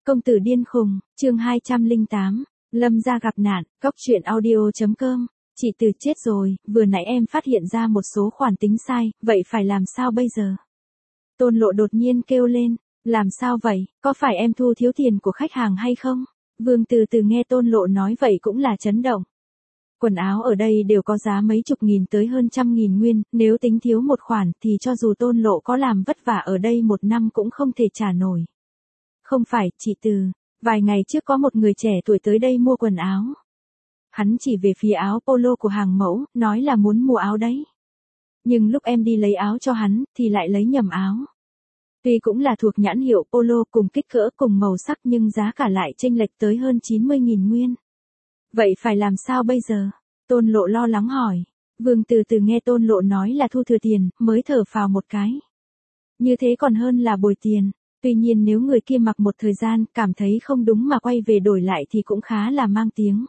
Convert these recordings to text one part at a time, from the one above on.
Công tử điên khùng, chương 208, Lâm gia gặp nạn, góc truyện audio.com. Chị Từ chết rồi, vừa nãy em phát hiện ra một số khoản tính sai, vậy phải làm sao bây giờ? Tôn Lộ đột nhiên kêu lên, làm sao vậy, có phải em thu thiếu tiền của khách hàng hay không? Vương Từ Từ nghe Tôn Lộ nói vậy cũng là chấn động. Quần áo ở đây đều có giá mấy chục nghìn tới hơn trăm nghìn nguyên, nếu tính thiếu một khoản thì cho dù Tôn Lộ có làm vất vả ở đây một năm cũng không thể trả nổi. Không phải, chị Từ, vài ngày trước có một người trẻ tuổi tới đây mua quần áo. Hắn chỉ về phía áo polo của hàng mẫu, nói là muốn mua áo đấy. Nhưng lúc em đi lấy áo cho hắn, thì lại lấy nhầm áo. Tuy cũng là thuộc nhãn hiệu polo cùng kích cỡ cùng màu sắc nhưng giá cả lại chênh lệch tới hơn 90.000 nguyên. Vậy phải làm sao bây giờ? Tôn Lộ lo lắng hỏi. Vương Từ Từ nghe Tôn Lộ nói là thu thừa tiền, mới thở phào một cái. Như thế còn hơn là bồi tiền. Tuy nhiên nếu người kia mặc một thời gian, cảm thấy không đúng mà quay về đổi lại thì cũng khá là mang tiếng.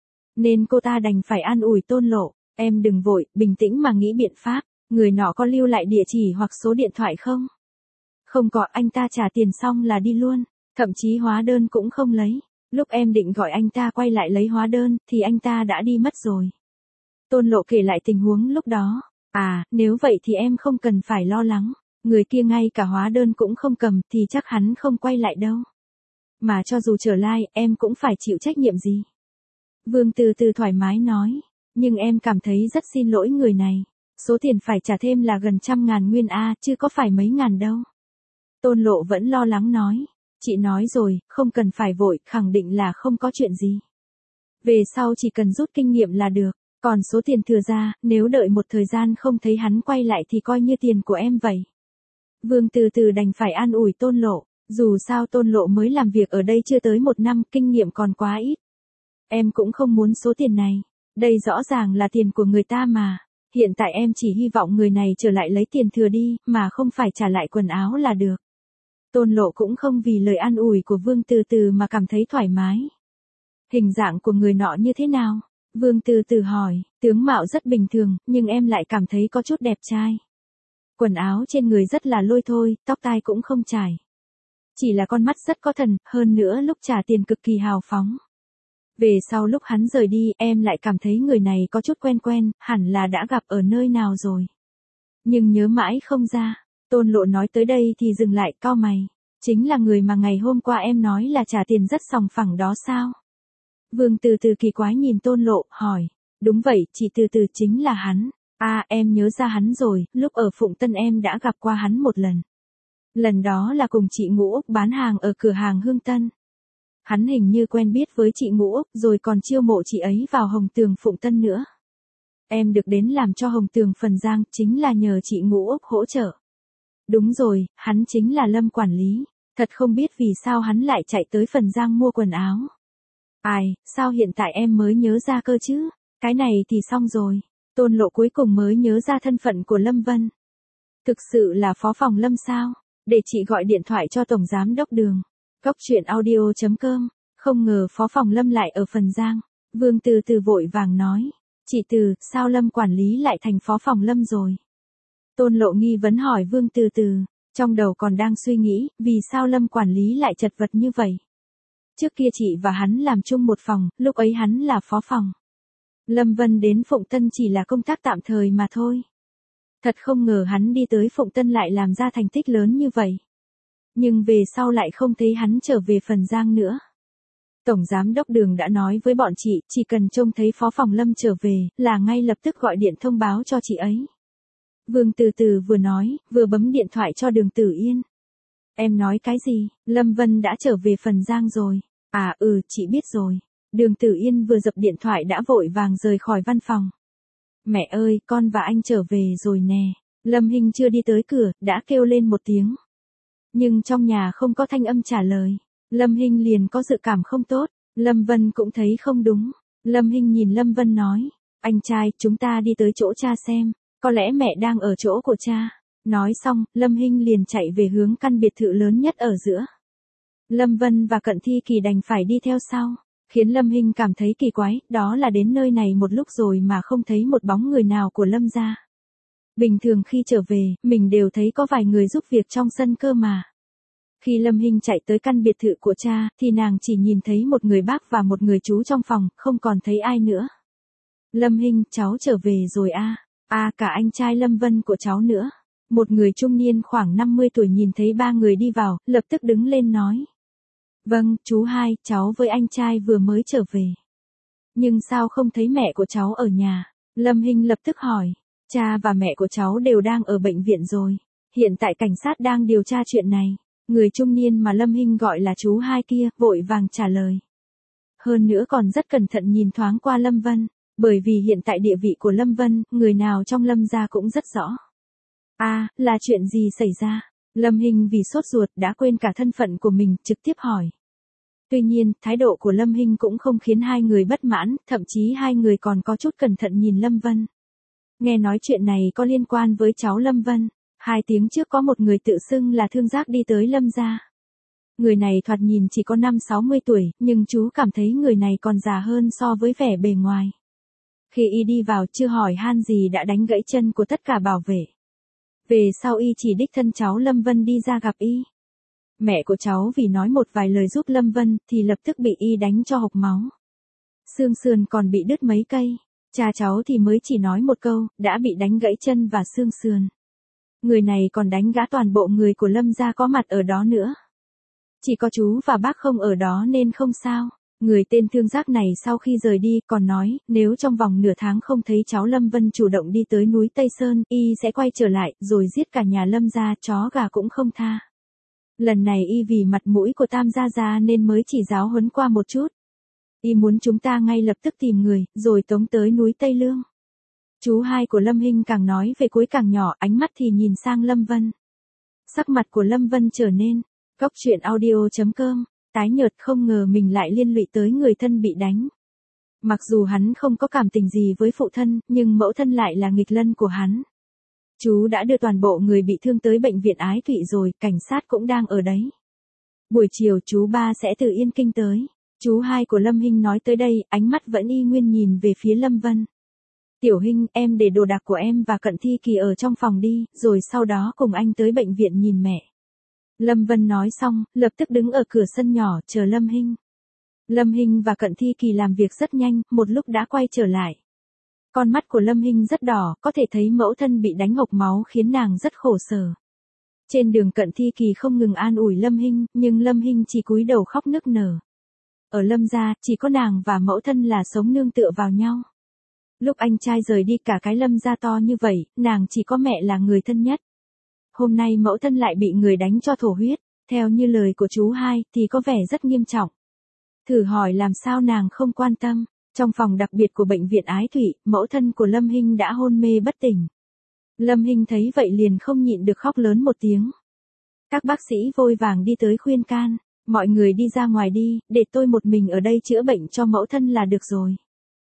Nên cô ta đành phải an ủi Tôn Lộ, em đừng vội, bình tĩnh mà nghĩ biện pháp, người nọ có lưu lại địa chỉ hoặc số điện thoại không? Không có, anh ta trả tiền xong là đi luôn, thậm chí hóa đơn cũng không lấy. Lúc em định gọi anh ta quay lại lấy hóa đơn, thì anh ta đã đi mất rồi. Tôn Lộ kể lại tình huống lúc đó. À, nếu vậy thì em không cần phải lo lắng. Người kia ngay cả hóa đơn cũng không cầm thì chắc hắn không quay lại đâu. Mà cho dù trở lại, em cũng phải chịu trách nhiệm gì. Vương Từ Từ thoải mái nói. Nhưng em cảm thấy rất xin lỗi người này. Số tiền phải trả thêm là gần 100.000 nguyên A, chứ có phải mấy ngàn đâu. Tôn Lộ vẫn lo lắng nói. Chị nói rồi, không cần phải vội, khẳng định là không có chuyện gì. Về sau chỉ cần rút kinh nghiệm là được. Còn số tiền thừa ra, nếu đợi một thời gian không thấy hắn quay lại thì coi như tiền của em vậy. Vương Từ Từ đành phải an ủi Tôn Lộ, dù sao Tôn Lộ mới làm việc ở đây chưa tới một năm, kinh nghiệm còn quá ít. Em cũng không muốn số tiền này, đây rõ ràng là tiền của người ta mà, hiện tại em chỉ hy vọng người này trở lại lấy tiền thừa đi, mà không phải trả lại quần áo là được. Tôn Lộ cũng không vì lời an ủi của Vương Từ Từ mà cảm thấy thoải mái. Hình dạng của người nọ như thế nào? Vương Từ Từ hỏi, tướng mạo rất bình thường, nhưng em lại cảm thấy có chút đẹp trai. Quần áo trên người rất là lôi thôi, tóc tai cũng không chải. Chỉ là con mắt rất có thần, hơn nữa lúc trả tiền cực kỳ hào phóng. Về sau lúc hắn rời đi, em lại cảm thấy người này có chút quen quen, hẳn là đã gặp ở nơi nào rồi. Nhưng nhớ mãi không ra. Tôn Lộ nói tới đây thì dừng lại, cau mày. Chính là người mà ngày hôm qua em nói là trả tiền rất sòng phẳng đó sao? Vương Từ Từ kỳ quái nhìn Tôn Lộ, hỏi. Đúng vậy, chị Từ Từ chính là hắn. À, em nhớ ra hắn rồi, lúc ở Phụng Tân em đã gặp qua hắn một lần. Lần đó là cùng chị Ngũ Úc bán hàng ở cửa hàng Hương Tân. Hắn hình như quen biết với chị Ngũ Úc rồi còn chiêu mộ chị ấy vào Hồng Tường Phụng Tân nữa. Em được đến làm cho Hồng Tường Phần Giang chính là nhờ chị Ngũ Úc hỗ trợ. Đúng rồi, hắn chính là Lâm quản lý. Thật không biết vì sao hắn lại chạy tới Phần Giang mua quần áo. Ai, sao hiện tại em mới nhớ ra cơ chứ? Cái này thì xong rồi. Tôn Lộ cuối cùng mới nhớ ra thân phận của Lâm Vân. Thực sự là phó phòng Lâm sao? Để chị gọi điện thoại cho Tổng Giám Đốc Đường. Góc truyện audio.com. Không ngờ phó phòng Lâm lại ở Phần Giang. Vương Từ Từ vội vàng nói. Chị Từ, sao Lâm quản lý lại thành phó phòng Lâm rồi? Tôn Lộ nghi vấn hỏi Vương Từ Từ. Trong đầu còn đang suy nghĩ, vì sao Lâm quản lý lại chật vật như vậy? Trước kia chị và hắn làm chung một phòng, lúc ấy hắn là phó phòng. Lâm Vân đến Phụng Tân chỉ là công tác tạm thời mà thôi. Thật không ngờ hắn đi tới Phụng Tân lại làm ra thành tích lớn như vậy. Nhưng về sau lại không thấy hắn trở về Phần Giang nữa. Tổng Giám Đốc Đường đã nói với bọn chị, chỉ cần trông thấy phó phòng Lâm trở về, là ngay lập tức gọi điện thông báo cho chị ấy. Vương Từ Từ vừa nói, vừa bấm điện thoại cho Đường Tử Yên. Em nói cái gì, Lâm Vân đã trở về Phần Giang rồi. À chị biết rồi. Đường Tử Yên vừa dập điện thoại đã vội vàng rời khỏi văn phòng. Mẹ ơi, con và anh trở về rồi nè. Lâm Hinh chưa đi tới cửa, đã kêu lên một tiếng. Nhưng trong nhà không có thanh âm trả lời. Lâm Hinh liền có dự cảm không tốt. Lâm Vân cũng thấy không đúng. Lâm Hinh nhìn Lâm Vân nói. Anh trai, chúng ta đi tới chỗ cha xem. Có lẽ mẹ đang ở chỗ của cha. Nói xong, Lâm Hinh liền chạy về hướng căn biệt thự lớn nhất ở giữa. Lâm Vân và Cận Thi Kỳ đành phải đi theo sau. Khiến Lâm Hinh cảm thấy kỳ quái, đó là đến nơi này một lúc rồi mà không thấy một bóng người nào của Lâm gia. Bình thường khi trở về, mình đều thấy có vài người giúp việc trong sân cơ mà. Khi Lâm Hinh chạy tới căn biệt thự của cha, thì nàng chỉ nhìn thấy một người bác và một người chú trong phòng, không còn thấy ai nữa. Lâm Hinh, cháu trở về rồi à? Cả anh trai Lâm Vân của cháu nữa. Một người trung niên khoảng 50 tuổi nhìn thấy ba người đi vào, lập tức đứng lên nói. Vâng, chú hai, cháu với anh trai vừa mới trở về. Nhưng sao không thấy mẹ của cháu ở nhà? Lâm Hinh lập tức hỏi. Cha và mẹ của cháu đều đang ở bệnh viện rồi. Hiện tại cảnh sát đang điều tra chuyện này. Người trung niên mà Lâm Hinh gọi là chú hai kia, vội vàng trả lời. Hơn nữa còn rất cẩn thận nhìn thoáng qua Lâm Vân. Bởi vì hiện tại địa vị của Lâm Vân, người nào trong Lâm gia cũng rất rõ. Là chuyện gì xảy ra? Lâm Hinh vì sốt ruột đã quên cả thân phận của mình, trực tiếp hỏi. Tuy nhiên, thái độ của Lâm Hinh cũng không khiến hai người bất mãn, thậm chí hai người còn có chút cẩn thận nhìn Lâm Vân. Nghe nói chuyện này có liên quan với cháu Lâm Vân. 2 tiếng trước có một người tự xưng là thương giác đi tới Lâm gia. Người này thoạt nhìn chỉ có 50-60 tuổi, nhưng chú cảm thấy người này còn già hơn so với vẻ bề ngoài. Khi y đi vào chưa hỏi han gì đã đánh gãy chân của tất cả bảo vệ. Về sau y chỉ đích thân cháu Lâm Vân đi ra gặp y. Mẹ của cháu vì nói một vài lời giúp Lâm Vân thì lập tức bị y đánh cho hộc máu. Xương sườn còn bị đứt mấy cây. Cha cháu thì mới chỉ nói một câu, đã bị đánh gãy chân và xương sườn. Người này còn đánh gã toàn bộ người của Lâm gia có mặt ở đó nữa. Chỉ có chú và bác không ở đó nên không sao. Người tên thương giác này sau khi rời đi còn nói, nếu trong vòng nửa tháng không thấy cháu Lâm Vân chủ động đi tới núi Tây Sơn, y sẽ quay trở lại, rồi giết cả nhà Lâm gia, chó gà cũng không tha. Lần này y vì mặt mũi của Tam gia nên mới chỉ giáo huấn qua một chút. Y muốn chúng ta ngay lập tức tìm người, rồi tống tới núi Tây Lương. Chú hai của Lâm Hinh càng nói về cuối càng nhỏ, ánh mắt thì nhìn sang Lâm Vân. Sắc mặt của Lâm Vân trở nên, Góc truyện audio.com, tái nhợt, không ngờ mình lại liên lụy tới người thân bị đánh. Mặc dù hắn không có cảm tình gì với phụ thân, nhưng mẫu thân lại là nghịch lân của hắn. Chú đã đưa toàn bộ người bị thương tới bệnh viện Ái Thụy rồi, cảnh sát cũng đang ở đấy. Buổi chiều chú ba sẽ từ Yên Kinh tới. Chú hai của Lâm Hinh nói tới đây, ánh mắt vẫn y nguyên nhìn về phía Lâm Vân. Tiểu Hinh, em để đồ đạc của em và Cận Thi Kỳ ở trong phòng đi, rồi sau đó cùng anh tới bệnh viện nhìn mẹ. Lâm Vân nói xong, lập tức đứng ở cửa sân nhỏ chờ Lâm Hinh. Lâm Hinh và Cận Thi Kỳ làm việc rất nhanh, một lúc đã quay trở lại. Con mắt của Lâm Hinh rất đỏ, có thể thấy mẫu thân bị đánh hộc máu khiến nàng rất khổ sở. Trên đường Cận Thi Kỳ không ngừng an ủi Lâm Hinh, nhưng Lâm Hinh chỉ cúi đầu khóc nức nở. Ở Lâm gia, chỉ có nàng và mẫu thân là sống nương tựa vào nhau. Lúc anh trai rời đi cả cái Lâm gia to như vậy, nàng chỉ có mẹ là người thân nhất. Hôm nay mẫu thân lại bị người đánh cho thổ huyết, theo như lời của chú hai thì có vẻ rất nghiêm trọng. Thử hỏi làm sao nàng không quan tâm. Trong phòng đặc biệt của bệnh viện Ái Thụy, mẫu thân của Lâm Hinh đã hôn mê bất tỉnh. Lâm Hinh thấy vậy liền không nhịn được khóc lớn một tiếng. Các bác sĩ vội vàng đi tới khuyên can, mọi người đi ra ngoài đi, để tôi một mình ở đây chữa bệnh cho mẫu thân là được rồi.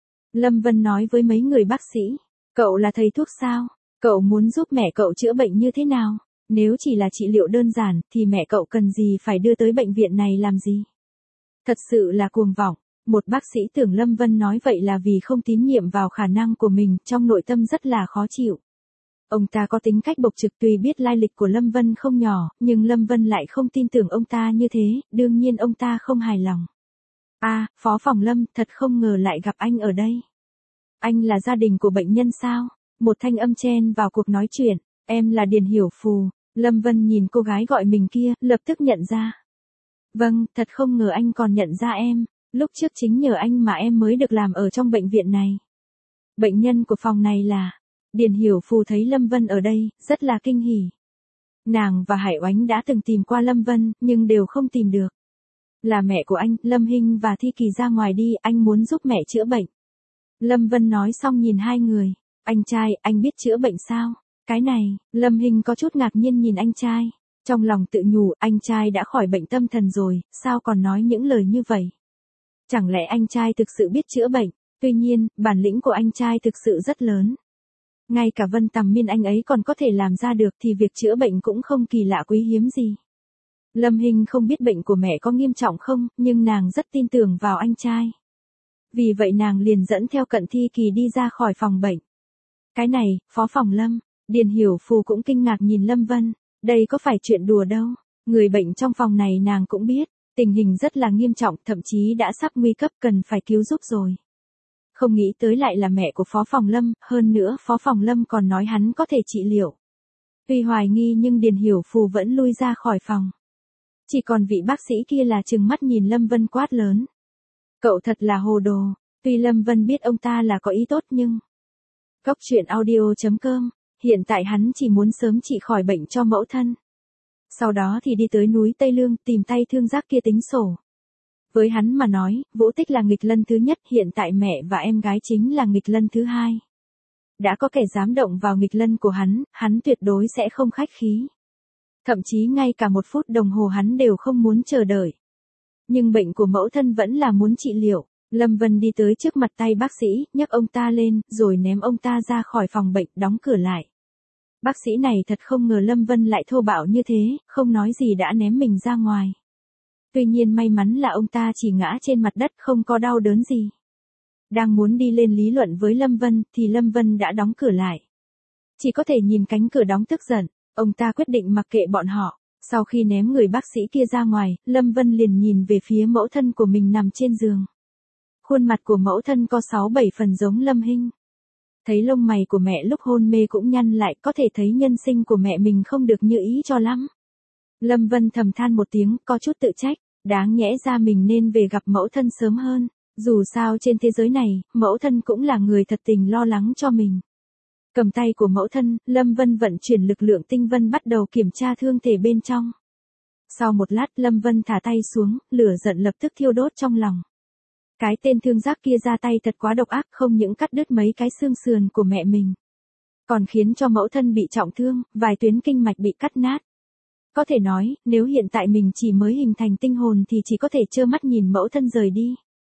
Lâm Vân nói với mấy người bác sĩ, cậu là thầy thuốc sao? Cậu muốn giúp mẹ cậu chữa bệnh như thế nào? Nếu chỉ là trị liệu đơn giản thì mẹ cậu cần gì phải đưa tới bệnh viện này làm gì? Thật sự là cuồng vọng. Một bác sĩ tưởng Lâm Vân nói vậy là vì không tín nhiệm vào khả năng của mình, trong nội tâm rất là khó chịu. Ông ta có tính cách bộc trực, tuy biết lai lịch của Lâm Vân không nhỏ, nhưng Lâm Vân lại không tin tưởng ông ta như thế, đương nhiên ông ta không hài lòng. Phó phòng Lâm, thật không ngờ lại gặp anh ở đây. Anh là gia đình của bệnh nhân sao? Một thanh âm chen vào cuộc nói chuyện, em là Điền Hiểu Phù. Lâm Vân nhìn cô gái gọi mình kia, lập tức nhận ra. Vâng, thật không ngờ anh còn nhận ra em. Lúc trước chính nhờ anh mà em mới được làm ở trong bệnh viện này. Bệnh nhân của phòng này là... Điền Hiểu Phù thấy Lâm Vân ở đây, rất là kinh hỉ. Nàng và Hải Oánh đã từng tìm qua Lâm Vân, nhưng đều không tìm được. Là mẹ của anh, Lâm Hinh và Thi Kỳ ra ngoài đi, anh muốn giúp mẹ chữa bệnh. Lâm Vân nói xong nhìn hai người. Anh trai, anh biết chữa bệnh sao? Cái này, Lâm Hinh có chút ngạc nhiên nhìn anh trai. Trong lòng tự nhủ, anh trai đã khỏi bệnh tâm thần rồi, sao còn nói những lời như vậy? Chẳng lẽ anh trai thực sự biết chữa bệnh? Tuy nhiên, bản lĩnh của anh trai thực sự rất lớn. Ngay cả Vân Tầm Miên anh ấy còn có thể làm ra được thì việc chữa bệnh cũng không kỳ lạ quý hiếm gì. Lâm Hinh không biết bệnh của mẹ có nghiêm trọng không, nhưng nàng rất tin tưởng vào anh trai. Vì vậy nàng liền dẫn theo Cận Thi Kỳ đi ra khỏi phòng bệnh. Cái này, phó phòng Lâm, Điền Hiểu Phù cũng kinh ngạc nhìn Lâm Vân. Đây có phải chuyện đùa đâu. Người bệnh trong phòng này nàng cũng biết, tình hình rất là nghiêm trọng, thậm chí đã sắp nguy cấp cần phải cứu giúp rồi. Không nghĩ tới lại là mẹ của Phó Phòng Lâm, hơn nữa Phó Phòng Lâm còn nói hắn có thể trị liệu. Tuy hoài nghi nhưng Điền Hiểu Phù vẫn lui ra khỏi phòng. Chỉ còn vị bác sĩ kia là trừng mắt nhìn Lâm Vân quát lớn. Cậu thật là hồ đồ, tuy Lâm Vân biết ông ta là có ý tốt nhưng... Cốc truyện audio.com, hiện tại hắn chỉ muốn sớm trị khỏi bệnh cho mẫu thân. Sau đó thì đi tới núi Tây Lương tìm tay thương giác kia tính sổ. Với hắn mà nói, Vũ Tích là nghịch lân thứ nhất, hiện tại mẹ và em gái chính là nghịch lân thứ hai. Đã có kẻ dám động vào nghịch lân của hắn tuyệt đối sẽ không khách khí. Thậm chí ngay cả một phút đồng hồ hắn đều không muốn chờ đợi. Nhưng bệnh của mẫu thân vẫn là muốn trị liệu. Lâm Vân đi tới trước mặt tay bác sĩ, nhấc ông ta lên, rồi ném ông ta ra khỏi phòng bệnh, đóng cửa lại. Bác sĩ này thật không ngờ Lâm Vân lại thô bạo như thế, không nói gì đã ném mình ra ngoài. Tuy nhiên may mắn là ông ta chỉ ngã trên mặt đất không có đau đớn gì. Đang muốn đi lên lý luận với Lâm Vân thì Lâm Vân đã đóng cửa lại. Chỉ có thể nhìn cánh cửa đóng tức giận, ông ta quyết định mặc kệ bọn họ. Sau khi ném người bác sĩ kia ra ngoài, Lâm Vân liền nhìn về phía mẫu thân của mình nằm trên giường. Khuôn mặt của mẫu thân có 6-7 phần giống Lâm Hinh. Thấy lông mày của mẹ lúc hôn mê cũng nhăn lại, có thể thấy nhân sinh của mẹ mình không được như ý cho lắm. Lâm Vân thầm than một tiếng, có chút tự trách, đáng nhẽ ra mình nên về gặp mẫu thân sớm hơn. Dù sao trên thế giới này, mẫu thân cũng là người thật tình lo lắng cho mình. Cầm tay của mẫu thân, Lâm Vân vận chuyển lực lượng tinh vân bắt đầu kiểm tra thương thể bên trong. Sau một lát Lâm Vân thả tay xuống, lửa giận lập tức thiêu đốt trong lòng. Cái tên thương giác kia ra tay thật quá độc ác, không những cắt đứt mấy cái xương sườn của mẹ mình, còn khiến cho mẫu thân bị trọng thương, vài tuyến kinh mạch bị cắt nát. Có thể nói, nếu hiện tại mình chỉ mới hình thành tinh hồn thì chỉ có thể trơ mắt nhìn mẫu thân rời đi.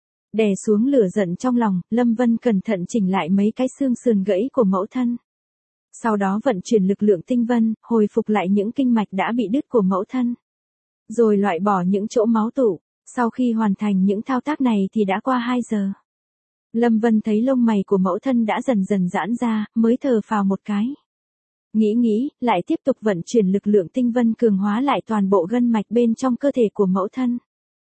Đè xuống lửa giận trong lòng, Lâm Vân cẩn thận chỉnh lại mấy cái xương sườn gãy của mẫu thân. Sau đó vận chuyển lực lượng tinh vân, hồi phục lại những kinh mạch đã bị đứt của mẫu thân. Rồi loại bỏ những chỗ máu tụ. Sau khi hoàn thành những thao tác này thì đã qua 2 giờ. Lâm Vân thấy lông mày của mẫu thân đã dần dần giãn ra, mới thở phào một cái. Nghĩ, lại tiếp tục vận chuyển lực lượng tinh vân cường hóa lại toàn bộ gân mạch bên trong cơ thể của mẫu thân.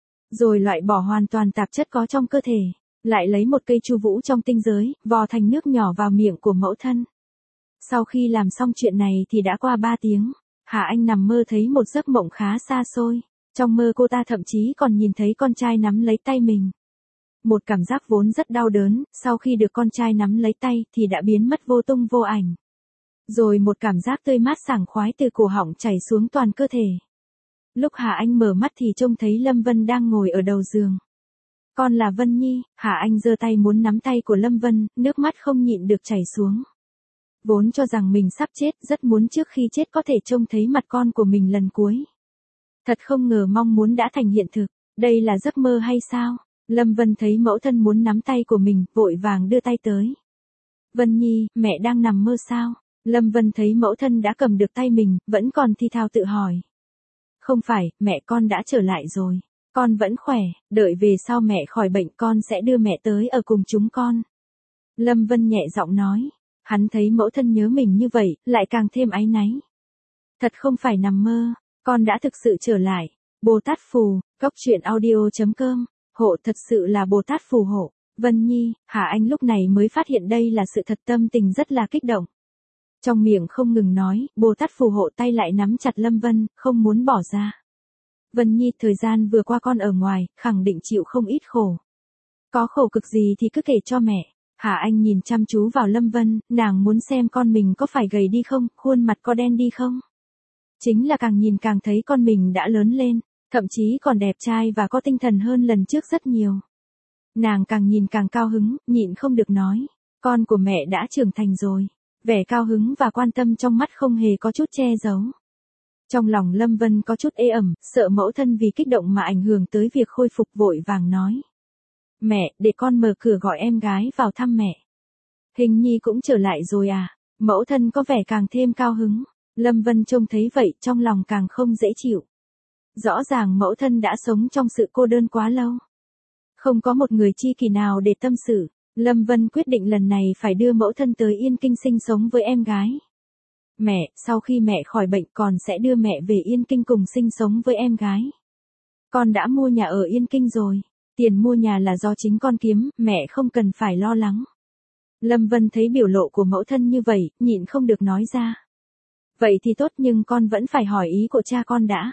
Rồi loại bỏ hoàn toàn tạp chất có trong cơ thể. Lại lấy một cây chu vũ trong tinh giới, vò thành nước nhỏ vào miệng của mẫu thân. Sau khi làm xong chuyện này thì đã qua 3 tiếng. Hà Anh nằm mơ thấy một giấc mộng khá xa xôi. Trong mơ cô ta thậm chí còn nhìn thấy con trai nắm lấy tay mình. Một cảm giác vốn rất đau đớn, sau khi được con trai nắm lấy tay thì đã biến mất vô tung vô ảnh. Rồi một cảm giác tươi mát sảng khoái từ cổ họng chảy xuống toàn cơ thể. Lúc Hà Anh mở mắt thì trông thấy Lâm Vân đang ngồi ở đầu giường. Con là Vân Nhi, Hà Anh giơ tay muốn nắm tay của Lâm Vân, nước mắt không nhịn được chảy xuống. Vốn cho rằng mình sắp chết, rất muốn trước khi chết có thể trông thấy mặt con của mình lần cuối. Thật không ngờ mong muốn đã thành hiện thực, đây là giấc mơ hay sao? Lâm Vân thấy mẫu thân muốn nắm tay của mình, vội vàng đưa tay tới. Vân Nhi, mẹ đang nằm mơ sao? Lâm Vân thấy mẫu thân đã cầm được tay mình, vẫn còn thi thao tự hỏi. Không phải, mẹ con đã trở lại rồi. Con vẫn khỏe, đợi về sau mẹ khỏi bệnh con sẽ đưa mẹ tới ở cùng chúng con. Lâm Vân nhẹ giọng nói. Hắn thấy mẫu thân nhớ mình như vậy, lại càng thêm áy náy. Thật không phải nằm mơ. Con đã thực sự trở lại. Bồ Tát Phù, Cốc truyện audio.com, hộ thật sự là Bồ Tát Phù hộ. Vân Nhi, Hà Anh lúc này mới phát hiện đây là sự thật, tâm tình rất là kích động. Trong miệng không ngừng nói, Bồ Tát Phù hộ, tay lại nắm chặt Lâm Vân, không muốn bỏ ra. Vân Nhi, thời gian vừa qua con ở ngoài, khẳng định chịu không ít khổ. Có khổ cực gì thì cứ kể cho mẹ. Hà Anh nhìn chăm chú vào Lâm Vân, nàng muốn xem con mình có phải gầy đi không, khuôn mặt có đen đi không. Chính là càng nhìn càng thấy con mình đã lớn lên, thậm chí còn đẹp trai và có tinh thần hơn lần trước rất nhiều. Nàng càng nhìn càng cao hứng, nhịn không được nói, con của mẹ đã trưởng thành rồi. Vẻ cao hứng và quan tâm trong mắt không hề có chút che giấu. Trong lòng Lâm Vân có chút ê ẩm, sợ mẫu thân vì kích động mà ảnh hưởng tới việc khôi phục, vội vàng nói. Mẹ, để con mở cửa gọi em gái vào thăm mẹ. Hình Nhi cũng trở lại rồi à? Mẫu thân có vẻ càng thêm cao hứng. Lâm Vân trông thấy vậy, trong lòng càng không dễ chịu. Rõ ràng mẫu thân đã sống trong sự cô đơn quá lâu. Không có một người tri kỷ nào để tâm sự. Lâm Vân quyết định lần này phải đưa mẫu thân tới Yên Kinh sinh sống với em gái. Mẹ, sau khi mẹ khỏi bệnh con sẽ đưa mẹ về Yên Kinh cùng sinh sống với em gái. Con đã mua nhà ở Yên Kinh rồi. Tiền mua nhà là do chính con kiếm, mẹ không cần phải lo lắng. Lâm Vân thấy biểu lộ của mẫu thân như vậy, nhịn không được nói ra. Vậy thì tốt nhưng con vẫn phải hỏi ý của cha con đã.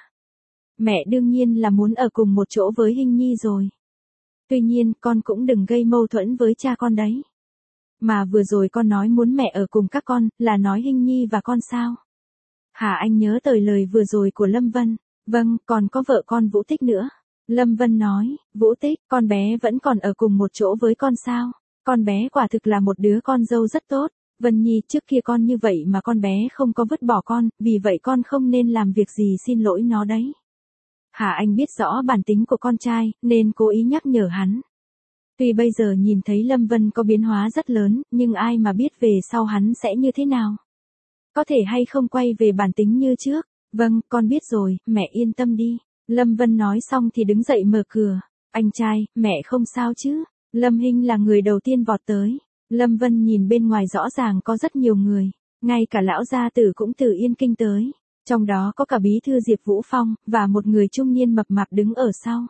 Mẹ đương nhiên là muốn ở cùng một chỗ với Hinh Nhi rồi. Tuy nhiên con cũng đừng gây mâu thuẫn với cha con đấy. Mà vừa rồi con nói muốn mẹ ở cùng các con, là nói Hinh Nhi và con sao? Hà Anh nhớ tới lời vừa rồi của Lâm Vân. Vâng, còn có vợ con Vũ Tích nữa. Lâm Vân nói, Vũ Tích, con bé vẫn còn ở cùng một chỗ với con sao? Con bé quả thực là một đứa con dâu rất tốt. Vân Nhi, trước kia con như vậy mà con bé không có vứt bỏ con, vì vậy con không nên làm việc gì xin lỗi nó đấy. Hà Anh biết rõ bản tính của con trai, nên cố ý nhắc nhở hắn. Tuy bây giờ nhìn thấy Lâm Vân có biến hóa rất lớn, nhưng ai mà biết về sau hắn sẽ như thế nào? Có thể hay không quay về bản tính như trước? Vâng, con biết rồi, mẹ yên tâm đi. Lâm Vân nói xong thì đứng dậy mở cửa. Anh trai, mẹ không sao chứ? Lâm Hinh là người đầu tiên vọt tới. Lâm Vân nhìn bên ngoài rõ ràng có rất nhiều người. Ngay cả lão gia tử cũng từ Yên Kinh tới. Trong đó có cả bí thư Diệp Vũ Phong, và một người trung niên mập mạp đứng ở sau.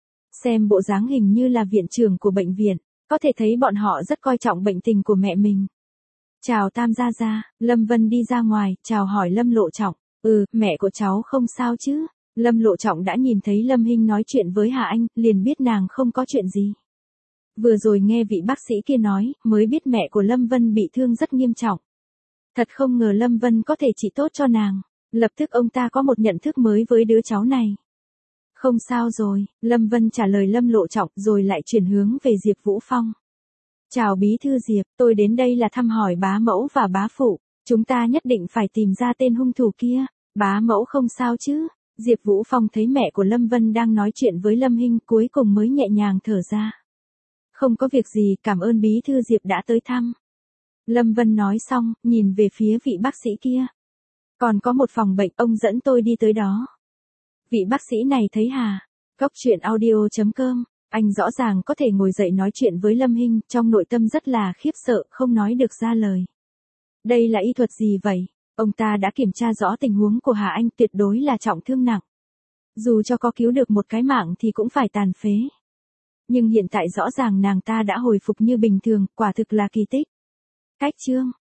Xem bộ dáng hình như là viện trưởng của bệnh viện, có thể thấy bọn họ rất coi trọng bệnh tình của mẹ mình. Chào Tam gia gia, Lâm Vân đi ra ngoài, chào hỏi Lâm Lộ Trọng. Mẹ của cháu không sao chứ? Lâm Lộ Trọng đã nhìn thấy Lâm Hinh nói chuyện với Hà Anh, liền biết nàng không có chuyện gì. Vừa rồi nghe vị bác sĩ kia nói, mới biết mẹ của Lâm Vân bị thương rất nghiêm trọng. Thật không ngờ Lâm Vân có thể trị tốt cho nàng. Lập tức ông ta có một nhận thức mới với đứa cháu này. Không sao rồi, Lâm Vân trả lời Lâm Lộ Trọng rồi lại chuyển hướng về Diệp Vũ Phong. Chào bí thư Diệp, tôi đến đây là thăm hỏi bá mẫu và bá phụ. Chúng ta nhất định phải tìm ra tên hung thủ kia. Bá mẫu không sao chứ? Diệp Vũ Phong thấy mẹ của Lâm Vân đang nói chuyện với Lâm Hinh cuối cùng mới nhẹ nhàng thở ra. Không có việc gì, cảm ơn bí thư Diệp đã tới thăm. Lâm Vân nói xong, nhìn về phía vị bác sĩ kia. Còn có một phòng bệnh, ông dẫn tôi đi tới đó. Vị bác sĩ này thấy Hà. Góc chuyện audio.com, anh rõ ràng có thể ngồi dậy nói chuyện với Lâm Hinh, trong nội tâm rất là khiếp sợ, không nói được ra lời. Đây là y thuật gì vậy? Ông ta đã kiểm tra rõ tình huống của Hà Anh, tuyệt đối là trọng thương nặng. Dù cho có cứu được một cái mạng thì cũng phải tàn phế. Nhưng hiện tại rõ ràng nàng ta đã hồi phục như bình thường, quả thực là kỳ tích. Cách chương